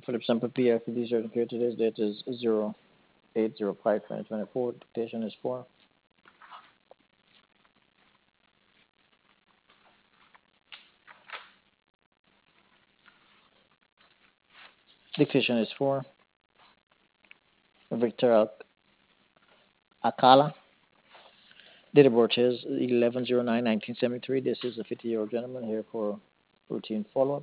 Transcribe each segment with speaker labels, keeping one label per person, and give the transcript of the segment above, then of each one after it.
Speaker 1: Philip Sample PF certificate. Today's date is 08/05/2024. Dictation is 4. Dictation is 4. Victor Akala. Date of birth is 11/09/1973. This is a 50-year-old gentleman here for routine follow-up.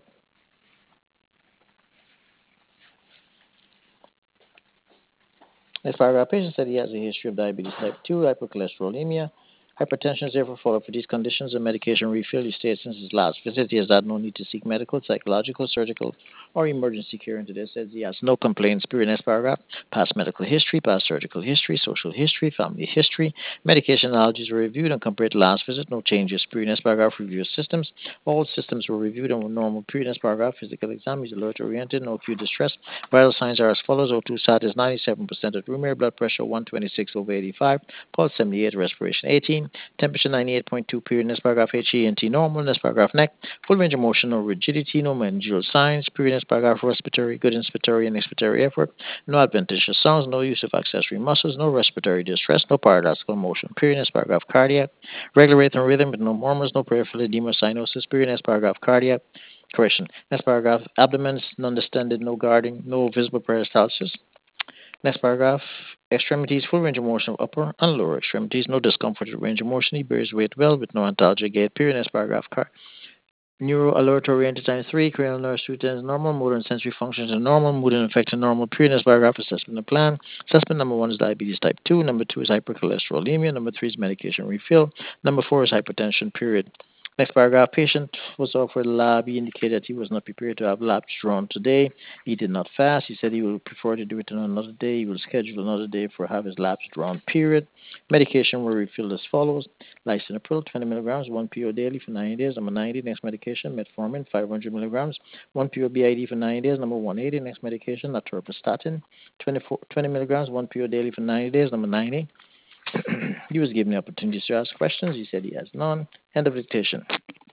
Speaker 1: This paragraph, patient said he has a history of diabetes type 2, hypercholesterolemia, hypertension is therefore follow-up for these conditions. A medication refill, he states since his last visit, he has had no need to seek medical, psychological, surgical, or emergency care. And today says he has no complaints. Period. Next paragraph. Past medical history, past surgical history, social history, family history. Medication allergies were reviewed and compared to last visit. No changes. Period. Next paragraph. Review of systems. All systems were reviewed and were normal. Period. Next paragraph. Physical exam. He's alert oriented. No acute distress. Vital signs are as follows. O2 sat is 97% at room air. Blood pressure 126/85. Pulse 78. Respiration 18. Temperature 98.2. Period. Next paragraph. HENT normal. Next paragraph. Neck. Full range of motion. No rigidity. No meningeal signs. Period. Next paragraph. Respiratory. Good inspiratory and expiratory effort. No adventitious sounds. No use of accessory muscles. No respiratory distress. No paradoxical motion. Period. Next paragraph. Cardiac. Regular rate and rhythm with no murmurs. No peripheral edema. Cyanosis. Period. Next paragraph. Cardiac. Correction. Next paragraph. Abdomen non-distended. No guarding. No visible peristalsis. Next paragraph. Extremities, full range of motion of upper and lower extremities, no discomfort with range of motion. He bears weight well with no antalgia gait. Period. Next paragraph. Neuro alert oriented times 3, cranial nerve routines normal, motor and sensory functions are normal, mood and affecting normal. Period. Next paragraph. Assessment and plan. Assessment number 1 is diabetes type 2, number 2 is hypercholesterolemia, number 3 is medication refill, number 4 is hypertension. Period. Next paragraph. Patient was offered a lab. He indicated that he was not prepared to have labs drawn today. He did not fast. He said he would prefer to do it on another day. He will schedule another day for have his labs drawn. Period. Medication were refilled as follows. Lisinopril 20 milligrams, 1 PO daily for 90 days. Number 90. Next medication, metformin 500 milligrams, 1 PO BID for 90 days. Number 180. Next medication, atorvastatin 20 milligrams, 1 PO daily for 90 days. Number 90. He was given the opportunity to ask questions. He said he has none. End of dictation.